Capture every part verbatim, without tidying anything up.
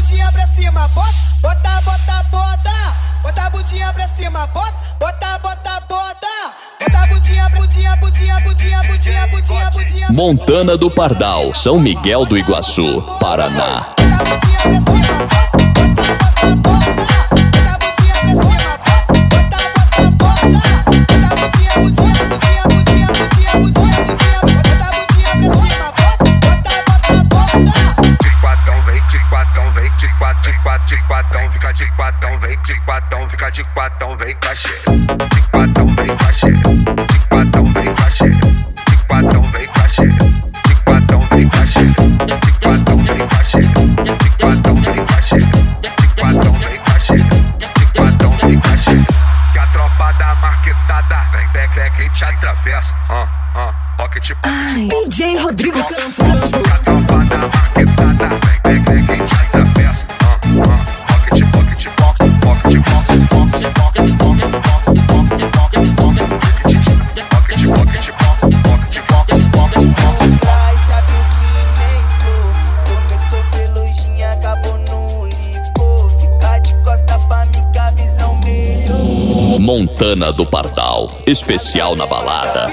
bundinha pra cima, bota, bota, bota, bota. Bota a bundinha pra cima, bota, bota, bota, bota. Bota a bundinha, bundinha, bundinha, bundinha, bundinha, bundinha, bundinha. Montana do Pardal, São Miguel do Iguaçu, Paraná. Bota a bundinha pra cima, bota, bota, bota, bota. Bota a bundinha pra cima, bota, bota, bota, bota. Bota a bundinha, bundinha, bundinha, bundinha, bundinha, bundinha, bundinha. Bota a bundinha pra cima, bota, bota, bota, bota. Tic-patão, vem, tic-patão, vem, tic-pat, tic-pat, tic-patão, fica tic-patão, vem, tic-patão, fica tic-patão, vem, cachê. Tic-patão, vem, cachê. Tic-patão, vem, cachê. Tic-patão, vem, cachê. Tic-patão, vem, cachê. Tic-patão, vem, cachê. Tic-patão, vem, cachê. Tic-patão, vem, cachê. Tic-patão, vem, cachê. Que a tropa da marquetada vem, vem, vem, quem te atravessa. Ah, ah, pocket, pocket, D J Rodrigo que a tropa da marquetada vem, vem, vem, quem te atravessa. Ah, ah, pocket, pocket, pocket, pocket, pocket, pocket, pocket, pocket, pocket, pocket, pocket, pocket, pocket, pocket, pocket, pocket, pocket. Vai, sabe o que nem flor. Começou pelojinha, acabou no licor. Fica de costa pra mim que a visão melhor. Montana do Pardal, especial na balada.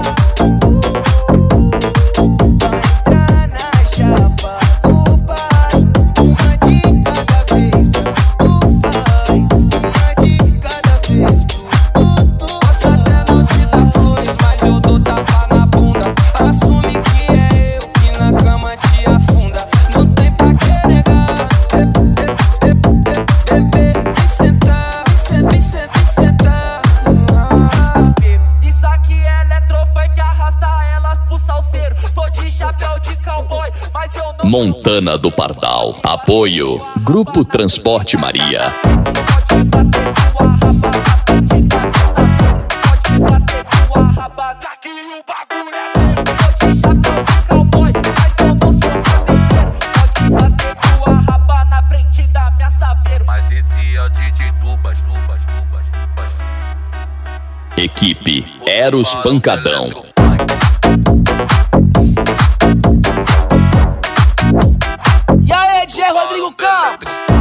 Entrar na chapa, o pai, uma de cada vez. Tu faz, uma de cada vez. Posso até não te dar flores, mas eu dou tapa na bunda. Assume que é eu que na cama te afunda. Não tem pra que negar. Beber e sentar, e sentar, e sentar. Isso aqui é eletrofunk que arrasta elas pro salseiro. Tô de chapéu de cowboy, mas eu não. Montana do Pardal, apoio Grupo Transporte Maria. Pode bater tua rabada, que o bagulho é bom. Tô de chapéu de cowboy, mas eu não sou fazendeiro. Pode bater tua raba na frente da minha saveiro. Mas esse é o D J Tubas, Tubas, Tubas, Tubas. Equipe Eros Pancadão. E aí, D J Rodrigo Campos?